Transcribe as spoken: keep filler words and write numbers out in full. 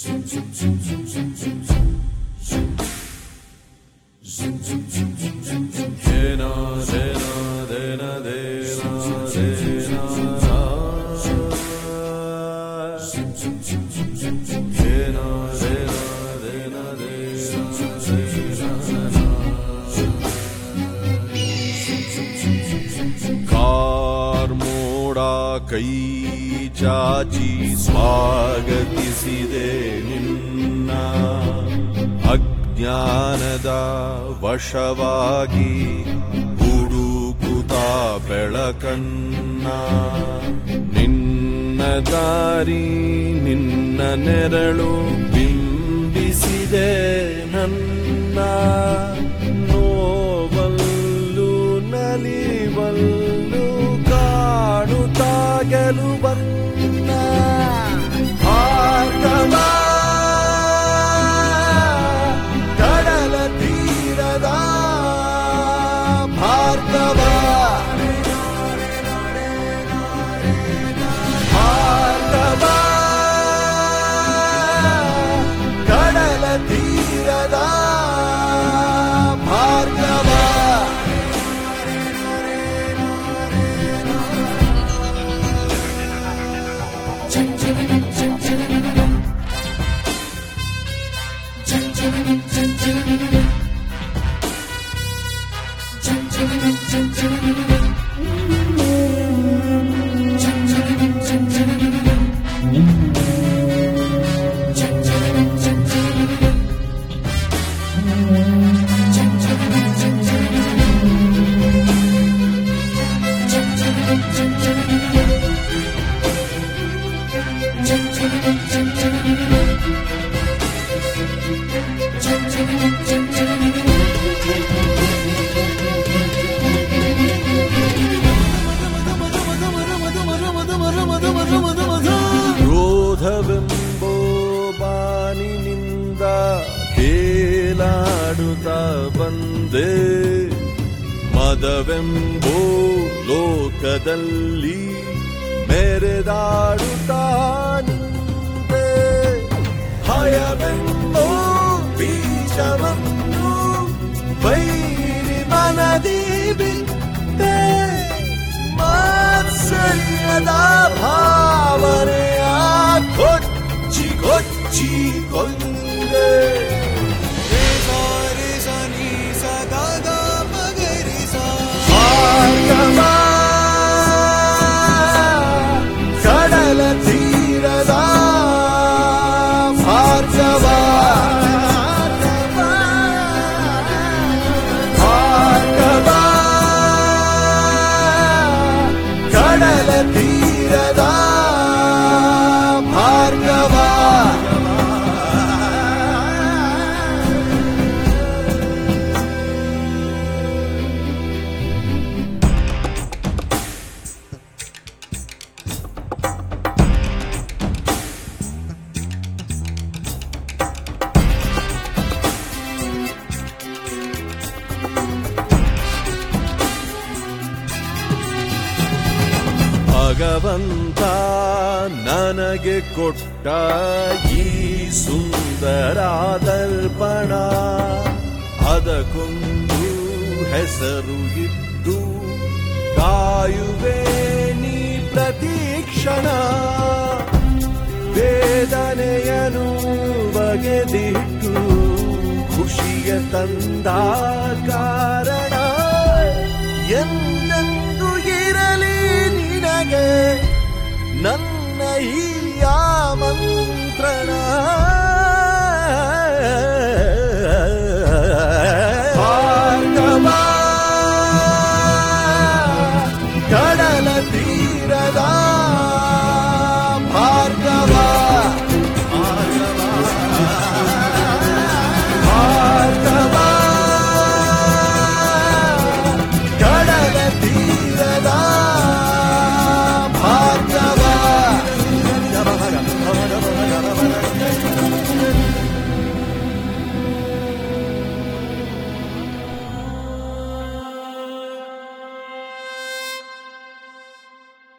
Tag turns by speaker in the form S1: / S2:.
S1: ಕೈ ಚಾಚಿ ಸ್ವಾಗತಿಸಿದೆ ನಿನ್ನ ಅಜ್ಞಾನದ ವಶವಾಗಿ ಹುಡುಕುತ್ತ ಬೆಳಕನ್ನ ನಿನ್ನ ದಾರಿ ನಿನ್ನ ನೆರಳು ಬಿಂಬಿಸಿದೆ ನನ್ನ ನೋವಲ್ಲು ನಲಿವಲ್ಲು ಕಾಣುತ್ತ ಗೆಲುವನ್ನ ಭಾರ್ಗವ ಕಡಲ ತೀರದ ಭಾರ್ಗವ ಭಾರ್ಗವ ಕಡಲ ತೀರದ ಭಾರ್ಗವ ಕ್ರೋಧವೆಂಬೋ ಬಾನಿನಿಂದ ತೇಲಾಡುತ್ತ ಬಂದೆ ಮದವೆಂಬೋ ಲೋಕದಲ್ಲಿ ಮೆರೆದಾಡುತ್ತ ನಿಂತೆ ಭಯವೆಂಬೋ ಬೀಜವನ್ನು ವೈರಿ ಮನದಿ ಬಿತ್ತೆ ಮಾತ್ಸರ್ಯದ ಭಾವನೆಯ ಕೊಚ್ಚಿ ಕೊಚ್ಚಿ ಕೊಂದೆ ಕಡಲ ತೀರದ ಭಾರ್ಗವ ಭಾರ್ಗವ ಕಡಲ ತೀರದ ಭಾರ್ಗವ ಭಗವಂತ ನನಗೆ ಕೊಟ್ಟ ಈ ಸುಂದರ ದರ್ಪಣ ಅದಕ್ಕೊಂದು ಹೆಸರು ಇಟ್ಟು ಕಾಯುವೆ ನೀ ಪ್ರತೀಕ್ಷಣ ವೇದನೆಯನು ಬಗೆದಿಟ್ಟು ಖುಷಿಯ ತಂದ ಕಾರಣ ಎಂದೆಂದು ಇರಲಿ ನಿನಗೆ ನನ್ನ ಈ ಆಮಂತ್ರಣ